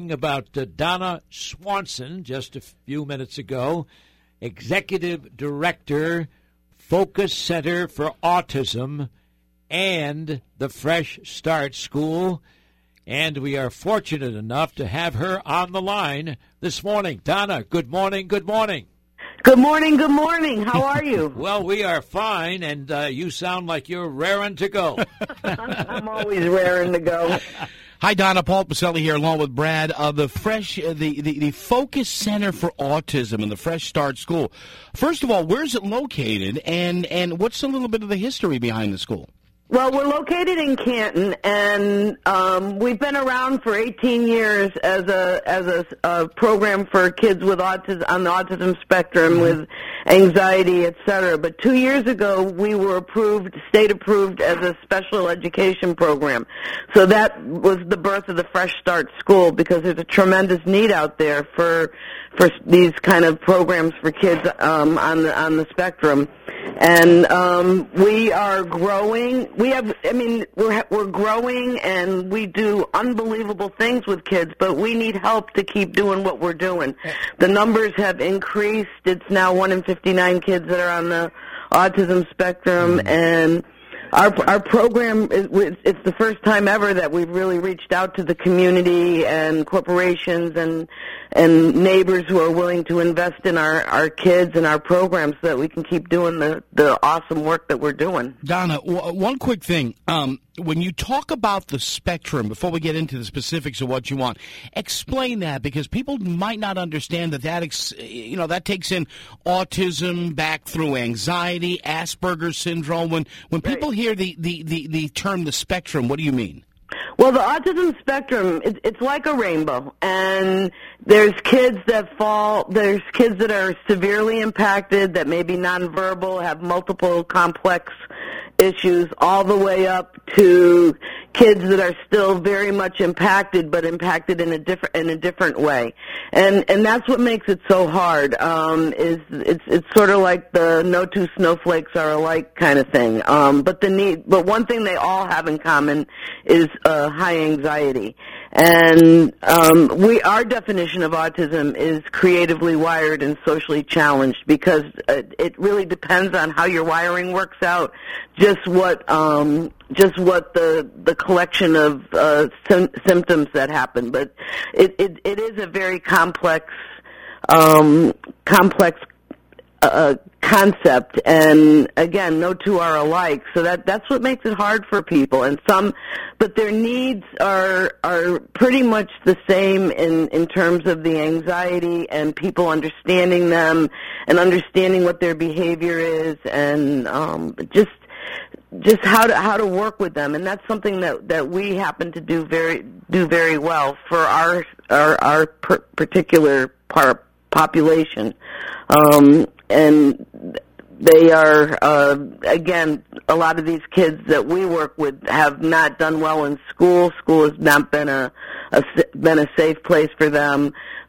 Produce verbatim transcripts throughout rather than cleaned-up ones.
talking about uh, Donna Swanson just a few minutes ago, Executive Director, Focus Center for Autism, and the Fresh Start School. And we are fortunate enough to have her on the line this morning. Donna, good morning, good morning. Good morning, good morning. How are you? Well, we are fine, and uh, you sound like you're raring to go. I'm always raring to go. Hi, Donna. Paul Pacelli here, along with Brad. Uh, the Fresh, uh, the, the the Focus Center for Autism and the Fresh Start School. First of all, where is it located, and and what's a little bit of the history behind the school? Well, we're located in Canton, and um, we've been around for eighteen years as a as a, a program for kids with autism on the autism spectrum, mm-hmm. with anxiety, et cetera. But two years ago, we were approved, state approved, as a special education program. So that was the birth of the Fresh Start School, because there's a tremendous need out there for for these kind of programs for kids um, on the on the spectrum. And um, we are growing. We have, I mean, we're we're growing, and we do unbelievable things with kids. But we need help to keep doing what we're doing. The numbers have increased. It's now one in fifty-nine kids that are on the autism spectrum, mm-hmm. and our our program is it's the first time ever that we've really reached out to the community and corporations and and neighbors who are willing to invest in our, our kids and our programs so that we can keep doing the, the awesome work that we're doing. Donna, w- one quick thing. Um, when you talk about the spectrum, before we get into the specifics of what you want, explain that, because people might not understand that that, ex- you know, that takes in autism back through anxiety, Asperger's syndrome. When when people right. hear the, the, the, the term the spectrum, what do you mean? Well, the autism spectrum, it, it's like a rainbow, and there's kids that fall, there's kids that are severely impacted, that may be nonverbal, have multiple complex issues, all the way up to kids that are still very much impacted, but impacted in a different in a different way, and and that's what makes it so hard. Um, is it's it's sort of like the no two snowflakes are alike kind of thing. Um, but the need, but one thing they all have in common is uh, high anxiety, and um, we our definition of autism is creatively wired and socially challenged, because uh, it really depends on how your wiring works out. Just what um, just what the the collection of uh, sim- symptoms that happen, but it, it it is a very complex um, complex uh, concept, and again, no two are alike. So that that's what makes it hard for people, and some, but their needs are are pretty much the same in in terms of the anxiety and people understanding them and understanding what their behavior is, and um, just. just how to how to work with them, and that's something that, that we happen to do very do very well for our our, our per particular par population, um, and they are uh, again, a lot of these kids that we work with have not done well in school. School has not been a, a been a safe place for them.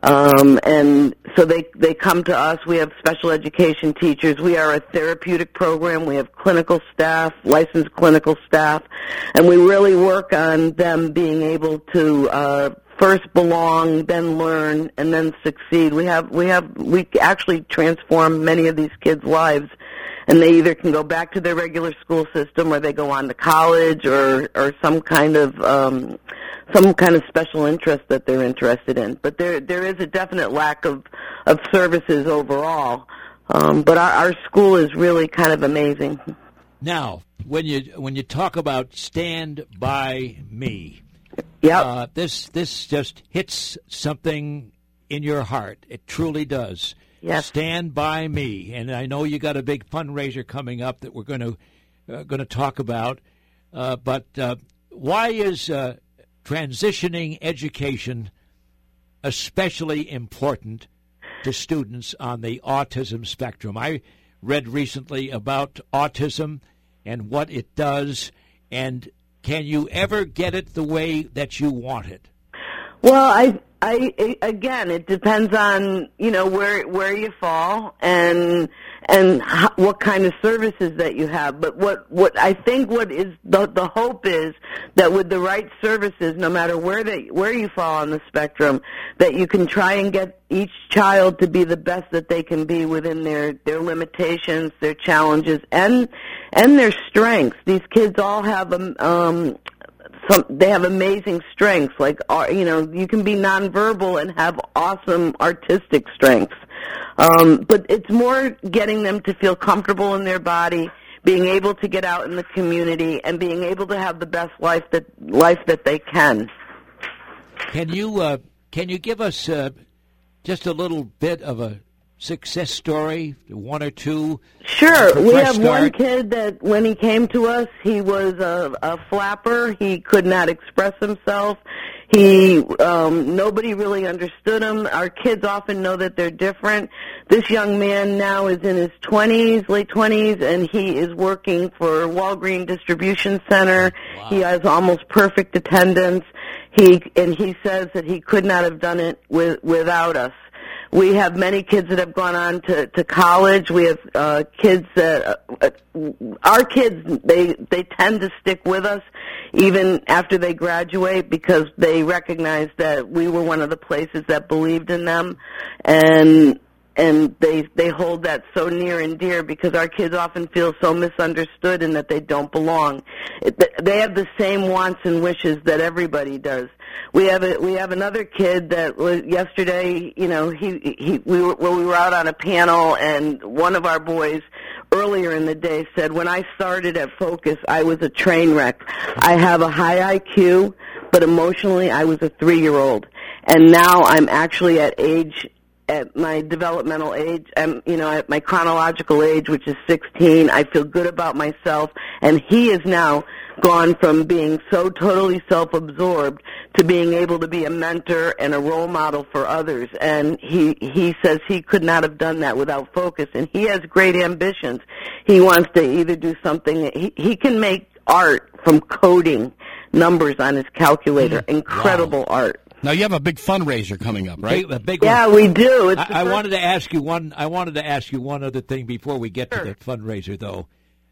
Um, and so they, they come to us. We have special education teachers. We are a therapeutic program. We have clinical staff, licensed clinical staff, and we really work on them being able to uh, first belong, then learn, and then succeed. We have we have we actually transform many of these kids' lives, and they either can go back to their regular school system, or they go on to college, or or some kind of um, some kind of special interest that they're interested in. But there there is a definite lack of, of services overall. Um, but our, our school is really kind of amazing. Now, when you when you talk about Stand By Me, yep. uh, this this just hits something in your heart. It truly does. Yes. Stand By Me, and I know you got a big fundraiser coming up that we're going to uh, going to talk about. Uh, but uh, why is uh, transitioning education especially important to students on the autism spectrum? I read recently about autism and what it does, and can you ever get it the way that you want it? Well, I, I, again, it depends on, you know, where where you fall, and and how, what kind of services that you have. But what, what I think what is the, the hope is that with the right services, no matter where they, where you fall on the spectrum, that you can try and get each child to be the best that they can be within their, their limitations, their challenges, and and their strengths. These kids all have um, um some, they have amazing strengths. Like, you know, you can be nonverbal and have awesome artistic strengths. Um, but it's more getting them to feel comfortable in their body, being able to get out in the community, and being able to have the best life that life that they can. Can you uh, can you give us uh, just a little bit of a success story, one or two? Sure. We have start? one kid that when he came to us, he was a, a flapper. He could not express himself. He, um, nobody really understood him. Our kids often know that they're different. This young man now is in his twenties, late twenties, and he is working for Walgreens Distribution Center. Wow. He has almost perfect attendance. He, and he says that he could not have done it with, without us. We have many kids that have gone on to, to college. We have uh, kids that uh, our kids they they tend to stick with us even after they graduate because they recognize that we were one of the places that believed in them, and and they they hold that so near and dear because our kids often feel so misunderstood and that they don't belong. They have the same wants and wishes that everybody does. We have a, we have another kid that was yesterday. You know, he he we were well, we were out on a panel, and one of our boys earlier in the day said, "When I started at Focus, I was a train wreck. I have a high I Q, but emotionally, I was a three-year-old, and now I'm actually at age." At my developmental age, um, you know, at my chronological age, which is sixteen, I feel good about myself, and he is now gone from being so totally self-absorbed to being able to be a mentor and a role model for others. And he he says he could not have done that without Focus, and he has great ambitions. He wants to either do something. He he can make art from coding numbers on his calculator. Mm, incredible wow. art. Now you have a big fundraiser coming up, right? Big, a big yeah, one. we do. It's I, I wanted to ask you one. I wanted to ask you one other thing before we get sure. to that fundraiser, though.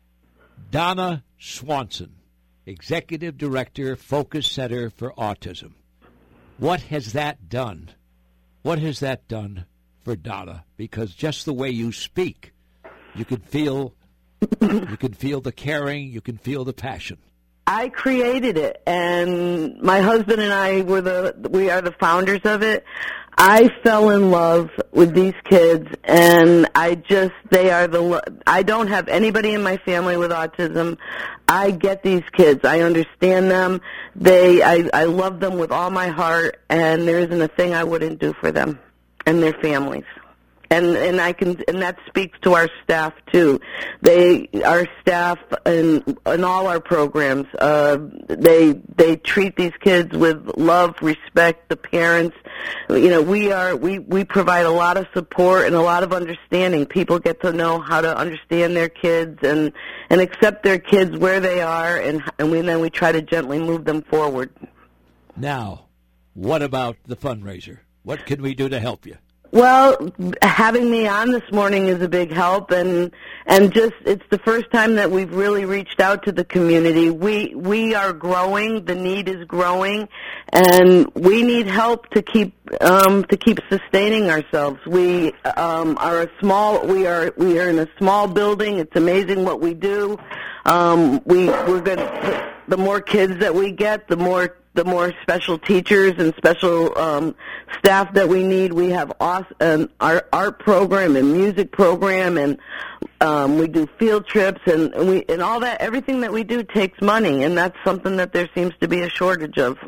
Donna Swanson, Executive Director, Focus Center for Autism. What has that done? What has that done for Donna? Because just the way you speak, you can feel, you can feel the caring, you can feel the passion. I created it, and my husband and I were the we are the founders of it. I fell in love with these kids, and I just they are the I don't have anybody in my family with autism. I get these kids. I understand them. They I I love them with all my heart, and there isn't a thing I wouldn't do for them and their families. And and I can and that speaks to our staff too. They our staff and in all our programs, uh, they they treat these kids with love, respect. The parents, you know, we are we we provide a lot of support and a lot of understanding. People get to know how to understand their kids and and accept their kids where they are, and and we, then we try to gently move them forward. Now, what about the fundraiser? What can we do to help you? Well, having me on this morning is a big help, and and just it's the first time that we've really reached out to the community. We we are growing, the need is growing, and we need help to keep um, to keep sustaining ourselves. We um, are a small we are we are in a small building. It's amazing what we do. Um, we we're good. The more kids that we get, the more. the more special teachers and special um, staff that we need. We have awesome, an art, art program and music program, and um, we do field trips, and, and we and all that. Everything that we do takes money, and that's something that there seems to be a shortage of.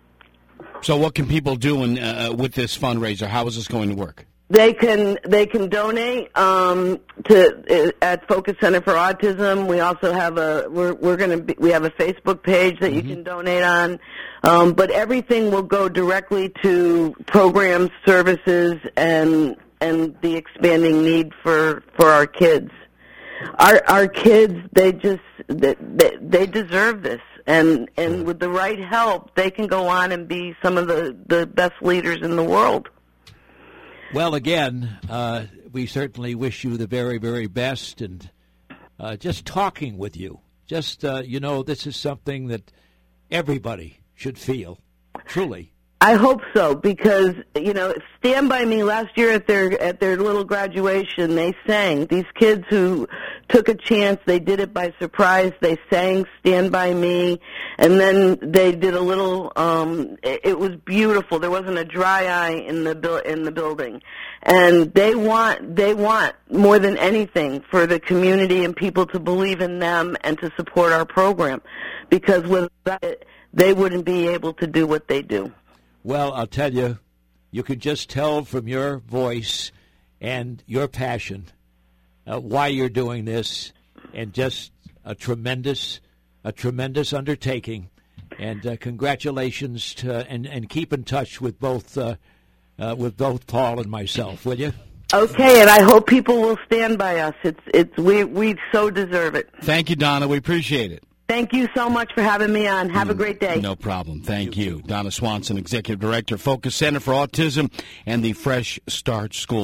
So, what can people do in, uh, with this fundraiser? How is this going to work? They can they can donate um, to at Focus Center for Autism. We also have a we're we're going to we have a Facebook page that mm-hmm. you can donate on, um, but everything will go directly to programs, services, and and the expanding need for, for our kids. Our our kids they just they, they deserve this, and and with the right help, they can go on and be some of the, the best leaders in the world. Well, again, uh, we certainly wish you the very, very best. And uh, just talking with you, just, uh, you know, this is something that everybody should feel, truly. I hope so, because, you know, Stand By Me, last year at their at their little graduation, they sang. These kids who took a chance, they did it by surprise. They sang Stand By Me, and then they did a little, um, it, it was beautiful. There wasn't a dry eye in the bu- in the building. And they want, they want more than anything for the community and people to believe in them and to support our program, because without it, they wouldn't be able to do what they do. Well, I'll tell you, you can just tell from your voice and your passion uh, why you're doing this, and just a tremendous, a tremendous undertaking. And uh, congratulations to, and and keep in touch with both uh, uh, with both Paul and myself, will you? Okay, and I hope people will stand by us. It's it's we we so deserve it. Thank you, Donna. We appreciate it. Thank you so much for having me on. Have a great day. No problem. Thank you. Donna Swanson, Executive Director, Focus Center for Autism and the Fresh Start School.